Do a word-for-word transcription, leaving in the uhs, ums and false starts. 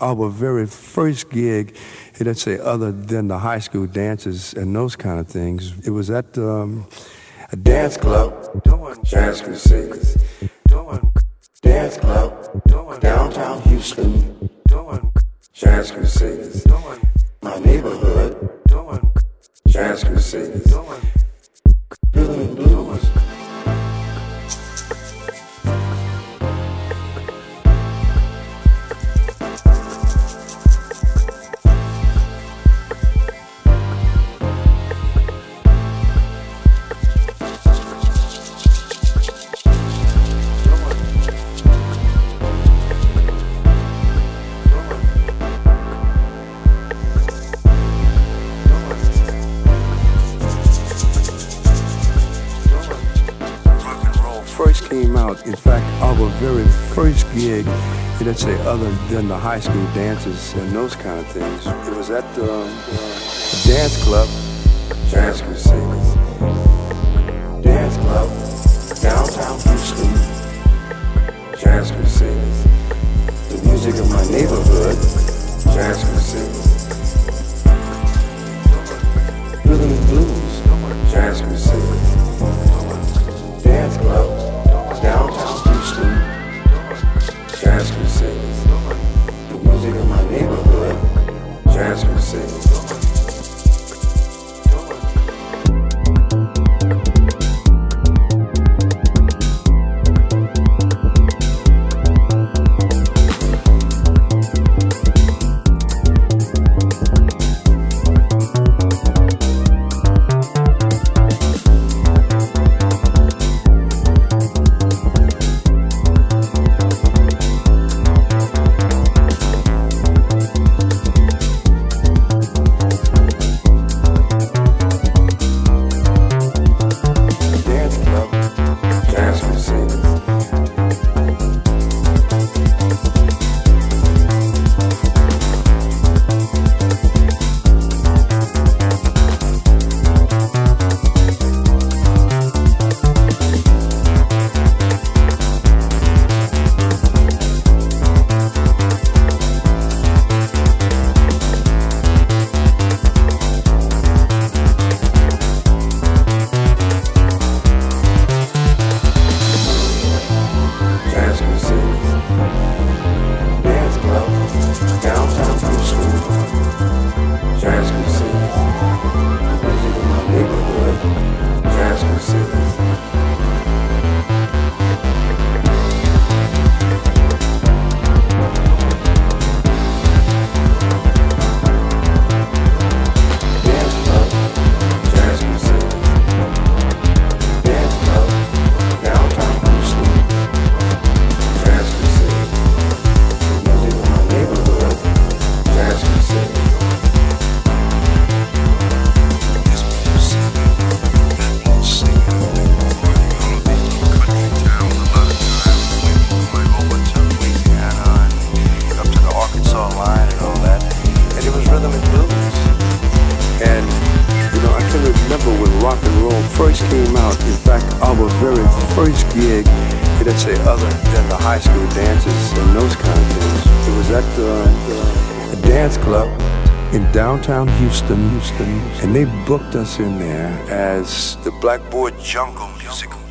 our very first gig, let's say, other than the high school dances and those kind of things. It was at um, a dance club, doing Jazz Crusaders, doing dance club, doing downtown Houston, doing Jazz Crusaders, doing my neighborhood, doing Jazz Crusaders, doing rhythm and blues. First came out, in fact, our very first gig, let's say, other than the high school dances and those kind of things, it was at the um, uh, dance club, Jazz Crusaders, dance club, downtown Houston, Jazz Crusaders, the music of my neighborhood, Jazz Crusaders, rhythm and blues, Jazz Crusaders, dance club, downtown Houston, Jazz Crusaders, the music of my neighborhood, Jazz Crusaders. Rock and roll first came out, in fact, our very first gig, let's say, other than the high school dances and those kind of things, it was at the, the dance club in downtown Houston, Houston, and they booked us in there as the Blackboard Jungle Music